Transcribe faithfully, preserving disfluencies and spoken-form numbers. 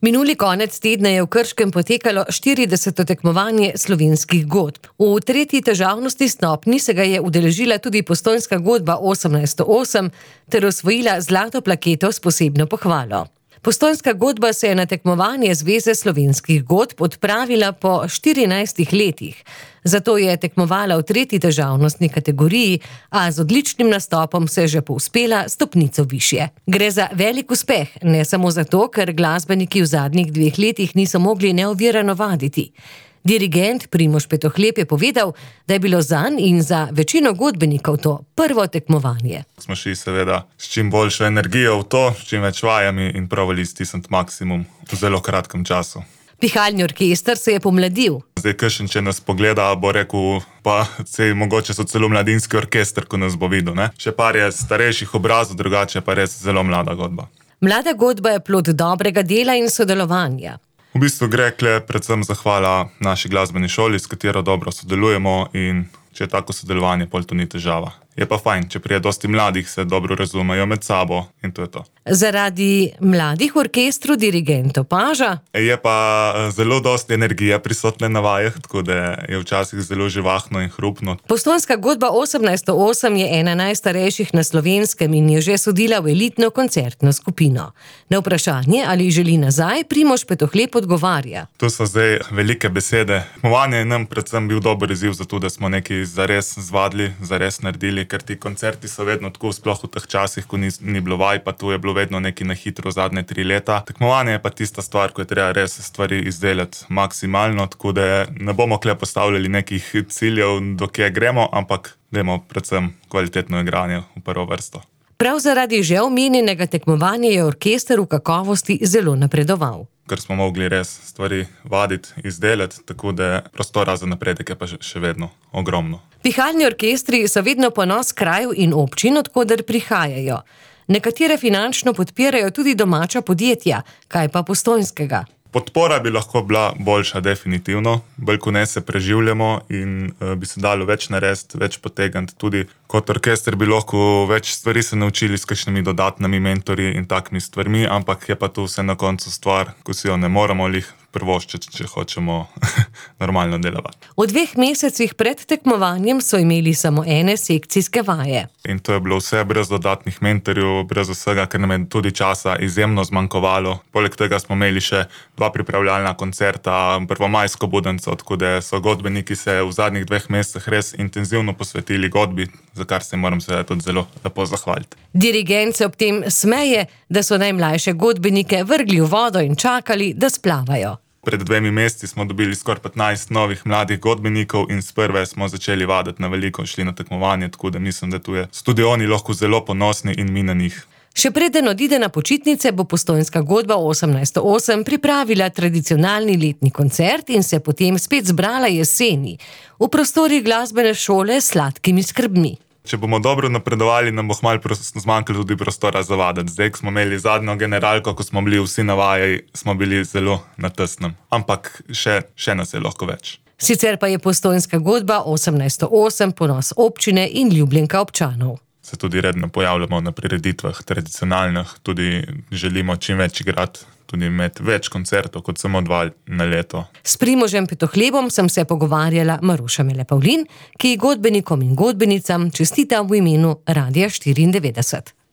Minuli konec tedna je v Krškem potekalo štirideseto tekmovanje slovenskih godb. V tretji težavnostni stopnji se ga je udeležila tudi Postojnska godba osemnajststo osem ter osvojila zlato plaketo s posebno pohvalo. Postojnska godba se je na tekmovanje Zveze slovenskih godb odpravila po štirinajstih letih. Zato je tekmovala v tretji težavnostni kategoriji, a z odličnim nastopom se je že povzpela stopnico višje. Gre za velik uspeh, ne samo zato, ker glasbeniki v zadnjih dveh letih niso mogli neovirano vaditi. Dirigent Primož Petohlep je povedal, da je bilo zanj in za večino godbenikov to prvo tekmovanje. Smo šli seveda s čim boljšo energijo v to, s čim več vajami in pravili stisniti maksimum v zelo kratkem času. Pihalni orkester se je pomladil. Zdaj, kakšen, če nas pogleda, bo rekel, pa sej, mogoče so celo mladinski orkester, ko nas bo videl. Ne? Še par je starejših obrazov, drugače pa res zelo mlada godba. Mlada godba je plod dobrega dela in sodelovanja. V bistvu gre kle predvsem zahvala naši glasbeni šoli, s katero dobro sodelujemo, in če je tako sodelovanje, pol to ni težava. Je pa fajn, če prije dosti mladih, se dobro razumejo med sabo in to je to. Zaradi mladih v orkestru dirigent opaža. Je pa zelo dosti energije prisotne na vajah, tako da je včasih zelo živahno in hrupno. Postojnska godba osemnajststo osem je ena najstarejših na Slovenskem in je že sodila v elitno koncertno skupino. Na vprašanje, ali želi nazaj, Primož Petohlep odgovarja. To so zdaj velike besede. Tekmovanje je nam predvsem bil dober izziv za to, da smo nekaj zares zvadili, zares naredili, ker ti koncerti so vedno tako, sploh v teh časih, ko ni, ni bilo vaj, pa tu je bilo vedno nekaj na hitro zadnje tri leta. Tekmovanje je pa tista stvar, ko je treba res stvari izdelati maksimalno, tako da ne bomo kle postavljali nekih ciljev, do kje gremo, ampak dajmo predvsem kvalitetno igranje v prvo vrsto. Prav zaradi že omenjenega tekmovanja je orkester v kakovosti zelo napredoval. Ker smo mogli res stvari vaditi, izdelati, tako da prostora za napredek je pa še vedno ogromno. Pihalni orkestri so vedno ponos krajev in občin, od koder prihajajo. Nekatere finančno podpirajo tudi domača podjetja, kaj pa Postojnskega. Podpora bi lahko bila boljša, definitivno. Bolj ko ne se preživljamo in uh, bi se dalo več narediti, več potegniti. Tudi kot orkester bi lahko več stvari se naučili s kakšnimi dodatnimi mentorji in takimi stvarmi, ampak je pa tu vse na koncu stvar, ko si jo ne moramo lih prvoščiti, če hočemo normalno delovati. V dveh mesecih pred tekmovanjem so imeli samo ene sekcijske vaje. In to je bilo vse brez dodatnih mentorjev, brez vsega, ker nam je tudi časa izjemno zmanjkovalo. Poleg tega smo imeli še dva pripravljalna koncerta, prvomajsko budenco, tako da so godbeniki se v zadnjih dveh mesecih res intenzivno posvetili godbi, za kar se moram seveda tudi zelo lepo zahvaliti. Dirigent se ob tem smeje, da so najmlajše godbenike vrgli v vodo in čakali, da splavajo. Pred dvemi meseci smo dobili skoraj petnajst novih mladih godbenikov in s prve smo začeli vaditi na veliko, šli na tekmovanje, tako da mislim, da tu je tudi oni lahko zelo ponosni in mi na njih. Še preden odide na počitnice, bo Postojnska godba osemnajststo osem pripravila tradicionalni letni koncert in se potem spet zbrala jeseni v prostorih glasbene šole s sladkimi skrbmi. Če bomo dobro napredovali, nam bo malo zmanjkalo tudi prostora za vaditi. Zdaj, ko smo imeli zadnjo generalko, ko smo bili vsi na vaji, smo bili zelo na tesnem. Ampak še, še nas je lahko več. Sicer pa je Postojnska godba osemnajststo osem ponos občine in ljubljenka občanov. Se tudi redno pojavljamo na prireditvah tradicionalnih, tudi želimo čim več igrati, tudi imeti več koncertov kot samo dva na leto. S Primožem Petohlebom sem se pogovarjala Maruša Mele Pavlin, ki godbenikom in godbenicam čestita v imenu Radia štiriindevetdeset.